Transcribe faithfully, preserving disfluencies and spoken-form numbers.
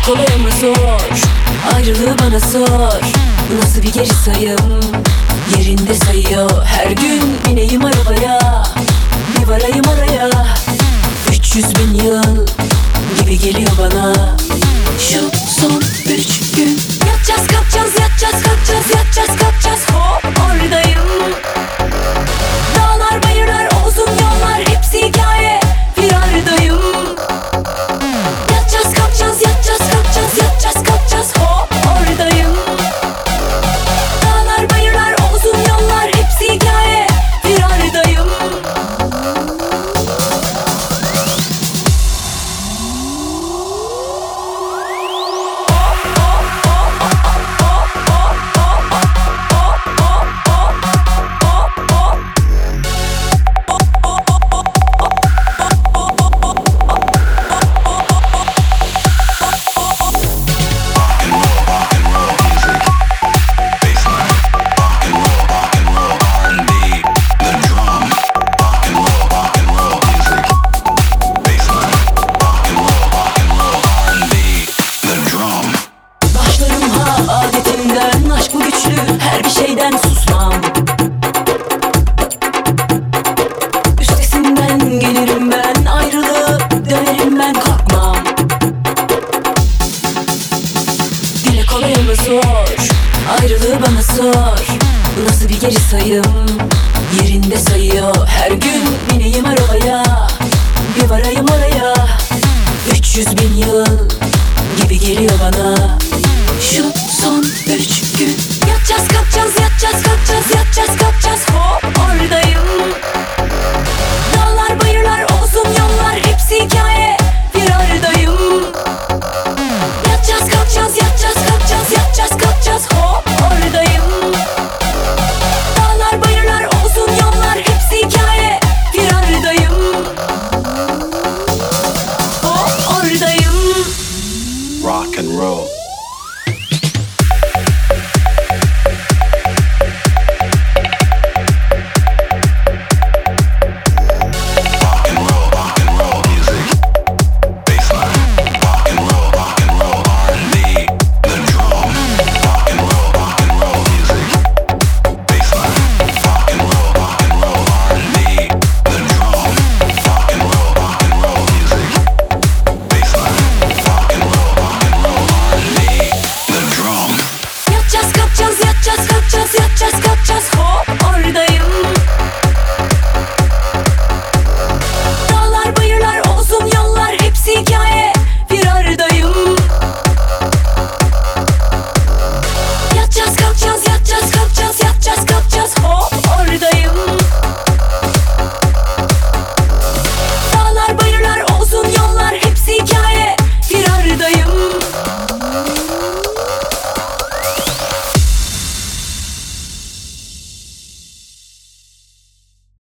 kolay ama zor, ayrılığı bana sor. Nasıl bir geri sayım, yerinde sayıyor. Her gün bineyim arabaya, bir varayım araya. Üç yüz bin yıl gibi geliyor bana. Şu son üç gün yatacağız kalkacağız, yatacağız kalkacağız, yatacağız kalkacağız. Hop oradayım. Dağlar bayırlar uzun yollar hepsi hikaye, firardayım. Yatacağız kalkacağız, yatacağız kalkacağız, yatacağız kalkacağız. Hop oradayım. Dağlar bayırlar uzun yollar hepsi hikaye, firardayım. Adetimden aşk bu güçlü, her bir şeyden susmam. Üstesinden gelirim ben, ayrılıp dönerim ben, korkmam. Dile kolay ama zor, ayrılığı bana sor. Nasıl bir geri sayım, yerinde sayıyor. Her gün bineyim arabaya, bir varayım oraya. Üç yüz bin yıl gibi geliyor bana. Şu son üç gün yatacağız kalkacağız, yatacağız kalkacağız, yatacağız kalkacağız. Hop oradayım. Dağlar bayırlar uzun yollar hepsi hikaye, firardayım. Yatacağız kalkacağız, yatacağız kalkacağız, yatacağız kalkacağız. Hop oradayım. Dağlar bayırlar uzun yollar hepsi hikaye, firardayım. Hop oradayım. Rock and roll.